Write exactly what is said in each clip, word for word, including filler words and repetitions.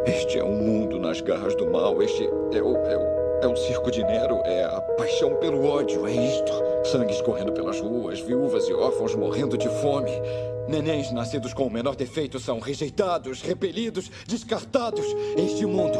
Este é um mundo nas garras do mal. Este é o, é o, é o circo de Nero. É a paixão pelo ódio. É isto. Sangue escorrendo pelas ruas. Viúvas e órfãos morrendo de fome. Nenéns nascidos com o menor defeito são rejeitados, repelidos, descartados. Este mundo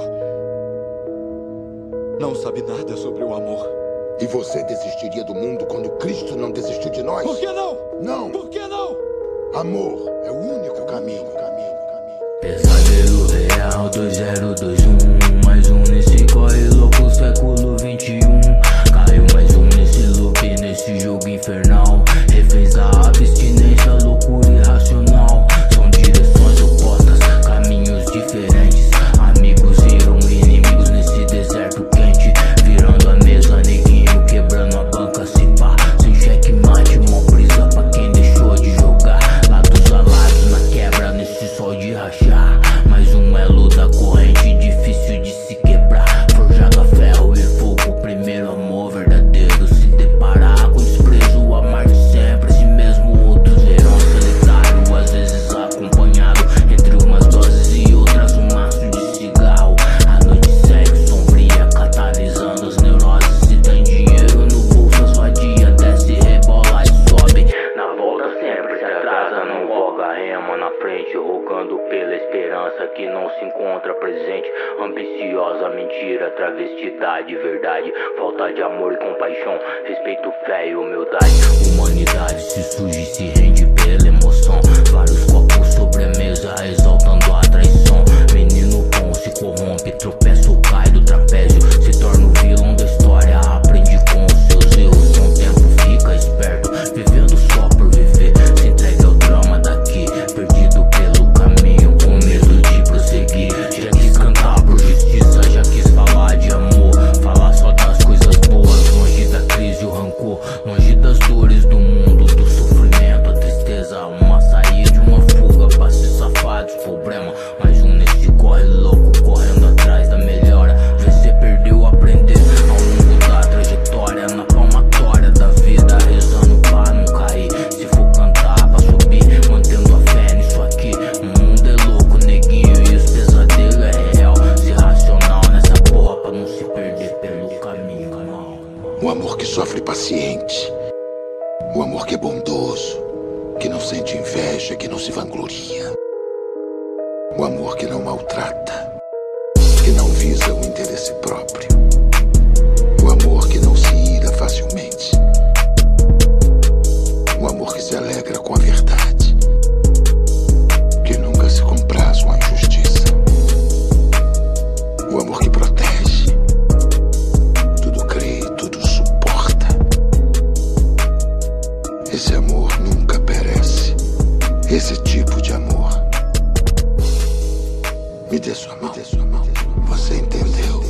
não sabe nada sobre o amor. E você desistiria do mundo quando Cristo não desistiu de nós? Por que não? Não. Por que não? Amor é o único caminho, caminho, caminho. Pesadelo real dois zero dois um. Mais um nesse corre louco século vinte e um. Caiu mais um nesse loop, nesse jogo infernal. Reféns da abstinência, loucura irracional. São direções opostas, caminhos diferentes. Amigos viram inimigos nesse deserto quente. Virando a mesa, neguinho, quebrando a banca, se pá. Sem checkmate, mó brisa pra quem deixou de jogar. Lados a lados na quebra, nesse sol de rachar. Mais um elo da corrente, difícil de se quebrar. Forjado a ferro e fogo, primeiro amor verdadeiro. Se deparar com desprezo, amar de sempre. Si mesmo outros verão solitário, às vezes acompanhado. Entre umas doses e outras um maço de cigarro. A noite segue sombria, catalisando as neuroses. Se tem dinheiro no bolso, as vadia desce, rebola e sobe. Na volta sempre se atrasa, não voga rema na frente, rogando pela esperança que não se encontra presente. Ambiciosa mentira, travestidade, verdade. Falta de amor e compaixão, respeito, fé e humildade. Humanidade se surge e se rende pela emoção. Vários copos sobre a mesa, exaltando a traição. Menino bom se corrompe, tropeça ou cai do trapézio. Se torna o vilão da história, aprende com os seus erros. Com o tempo fica esperto, vivendo só por viver. Se entrega ao drama daqui, perdido pelo caminho, com medo de prosseguir. Já quis cantar por justiça, já quis falar de amor. Falar só das coisas boas, longe da crise e o rancor. Longe das dores do mundo, do sofrimento, a tristeza. Uma saída, uma fuga pra se safar dos problemas. Mais um nesse corre louco, correndo atrás da melhora. Vencer, perdeu, aprender ao longo da trajetória. Na palmatória da vida, rezando pra não cair. Se for cantar pra subir, mantendo a fé nisso aqui. O mundo é louco, neguinho, e os pesadelos é real. Se racional nessa porra pra não se perder pelo caminho mal. O amor que sofre paciente. O amor que é bondoso, que não sente inveja, que não se vangloria. O amor que não maltrata, que não visa o interesse próprio. O amor que não se ira facilmente. O amor que se alegra com a verdade, que nunca se compraz com a injustiça. O amor que protege, tudo crê, tudo suporta. Esse amor nunca perece. Esse tipo de amor. Me dê sua mão. Você entendeu?